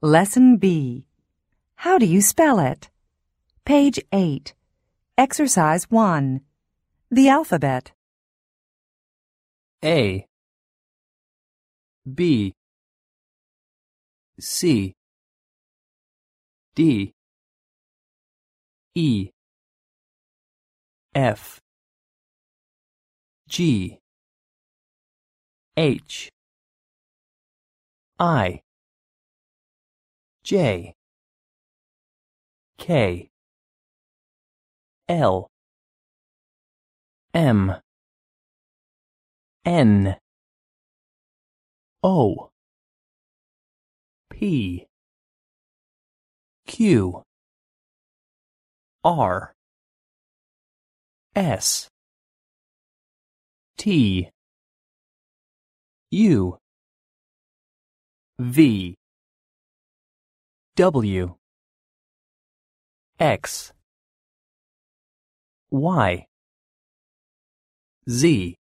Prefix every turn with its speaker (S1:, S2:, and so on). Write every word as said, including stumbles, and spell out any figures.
S1: Lesson B. How do you spell it? Page eight. Exercise one. The alphabet.
S2: A, B, C, D, E, F, G, H, I, J, K, L, M, N, O, P, Q, R, S, T, U, V, W, X, Y, Z.